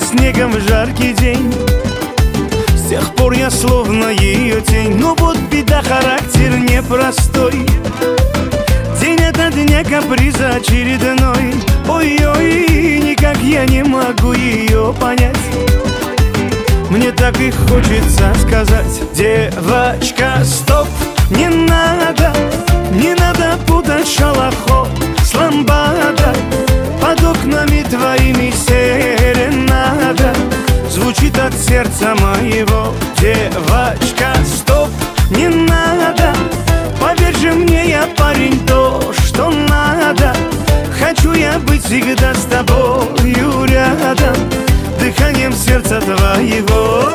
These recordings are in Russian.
снегом в жаркий день. С тех пор я словно ее тень. Но вот беда, характер непростой. День ото дня каприза очередной. Ой-ой, никак я не могу ее понять. Мне так и хочется сказать: девочка, стоп, не надо, не надо путать шалахо с ламбадой. Под окнами твоими серенада звучит от сердца моего. Девочка, стоп, не надо, поверь же мне, я парень, то, что надо. Хочу я быть всегда с тобою рядом, дыханием сердца твоего.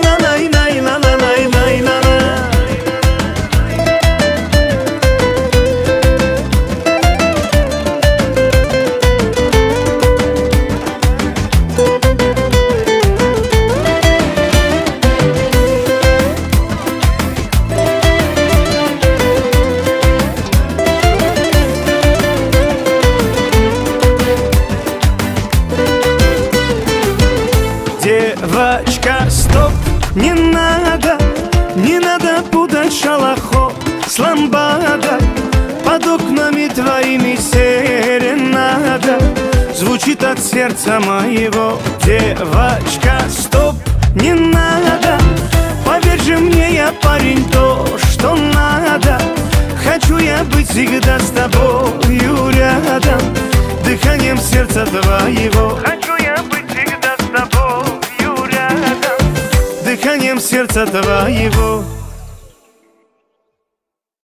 Девочка, стоп, не надо, не надо путать шалахо с ламбадой. Под окнами твоими серенада звучит от сердца моего. Девочка, стоп, не надо, поверь же мне, я парень, то, что надо. Хочу я быть всегда с тобою рядом, дыханием сердца твоего. Хочу я быть всегда с тобою рядом, дыханием сердца твоего.